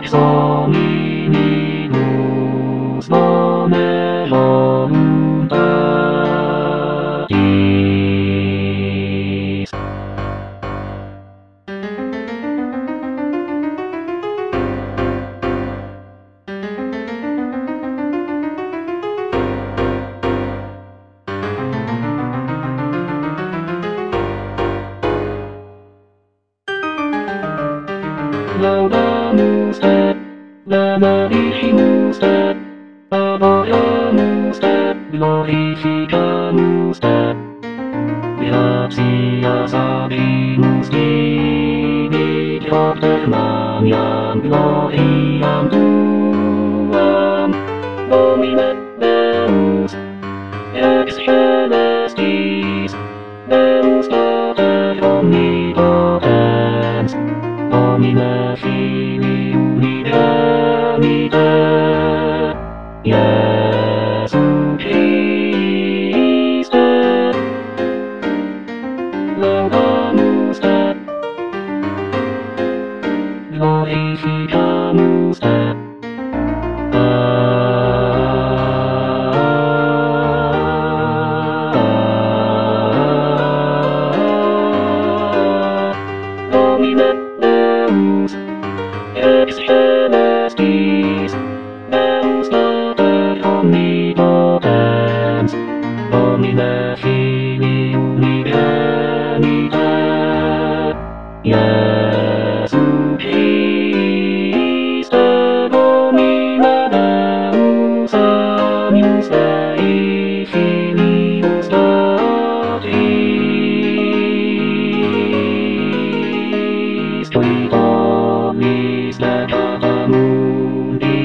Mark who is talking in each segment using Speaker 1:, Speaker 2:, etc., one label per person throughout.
Speaker 1: Exominibus nome voluntatis. Laudamus te, benedicimus te, adoramus te, glorificamus te. Gratias habemus Dei, Pater Magnam gloriam tuam, Domine Deus, ex celestis, Deus Pater omnipotens, Domine Filii unigenite, Iesu Christe. Laudamus te, glorificamus te. Domine Deus, ex celestis, Deus Pater omnipotens, Domine Filii unigenite, Iesu Christe. Domine Deus, agnus Dei, Filius Datis, qui tollis peccata mundi,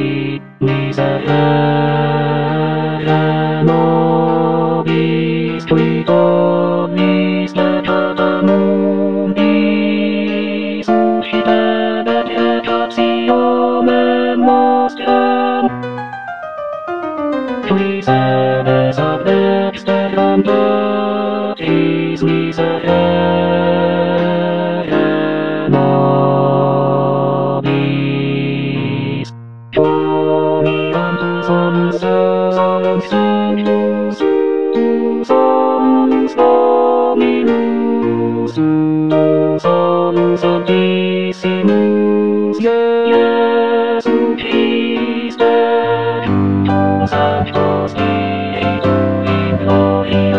Speaker 1: miserere nobis, qui tollis peccata mundi, suscite benedictionem nostrem, qui sedes ad dexteram Patris, miserere nobis. Dominantus omnes Deus, Sanctus, Sanctus, Sanctus Dominus, Sanctus, Sanctus Sanctissimus, Iesu Christe. Sanctus Dei, in gloria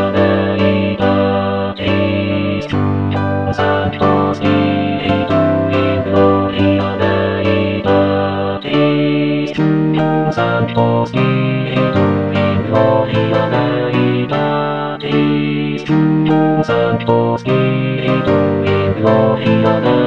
Speaker 1: Deitatis, Sanctus Dei, in gloria Deitatis, Sanctus Dei, in gloria Deitatis, Sanctus Dei, in gloria Deitatis.